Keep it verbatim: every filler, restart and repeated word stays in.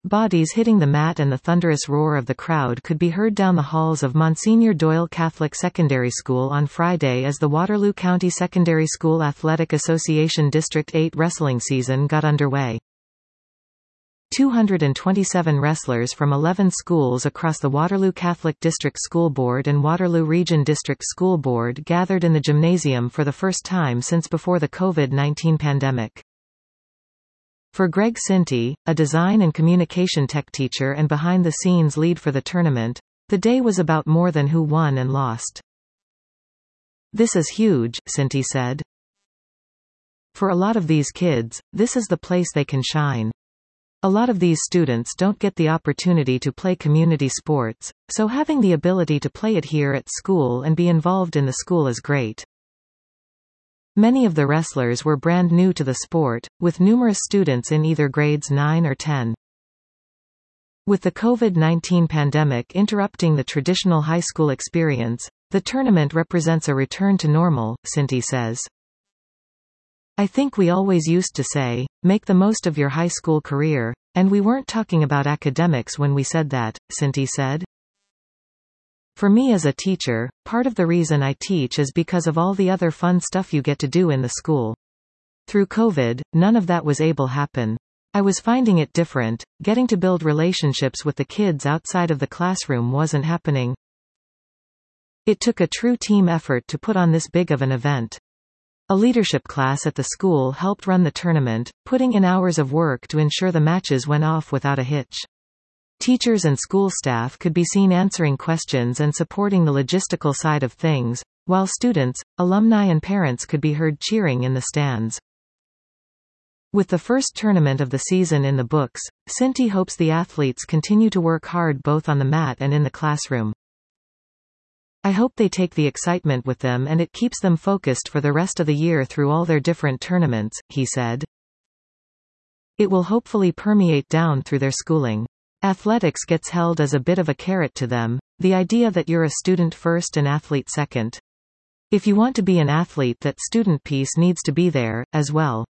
Bodies hitting the mat and the thunderous roar of the crowd could be heard down the halls of Monsignor Doyle Catholic Secondary School on Friday as the Waterloo County Secondary School Athletic Association District eight wrestling season got underway. two hundred twenty-seven wrestlers from eleven schools across the Waterloo Catholic District School Board and Waterloo Region District School Board gathered in the gymnasium for the first time since before the COVID nineteen pandemic. For Greg Sinti, a design and communication tech teacher and behind-the-scenes lead for the tournament, the day was about more than who won and lost. "This is huge," Sinti said. "For a lot of these kids, this is the place they can shine. A lot of these students don't get the opportunity to play community sports, so having the ability to play it here at school and be involved in the school is great." Many of the wrestlers were brand new to the sport, with numerous students in either grades nine or ten. With the COVID nineteen pandemic interrupting the traditional high school experience, the tournament represents a return to normal, Sinti says. "I think we always used to say, make the most of your high school career, and we weren't talking about academics when we said that," Sinti said. "For me as a teacher, part of the reason I teach is because of all the other fun stuff you get to do in the school. Through COVID, none of that was able to happen. I was finding it different, getting to build relationships with the kids outside of the classroom wasn't happening. It took a true team effort to put on this big of an event. A leadership class at the school helped run the tournament, putting in hours of work to ensure the matches went off without a hitch. Teachers and school staff could be seen answering questions and supporting the logistical side of things, while students, alumni and parents could be heard cheering in the stands." With the first tournament of the season in the books, Sinti hopes the athletes continue to work hard both on the mat and in the classroom. "I hope they take the excitement with them and it keeps them focused for the rest of the year through all their different tournaments," he said. "It will hopefully permeate down through their schooling. Athletics gets held as a bit of a carrot to them, the idea that you're a student first and athlete second. If you want to be an athlete, that student piece needs to be there, as well.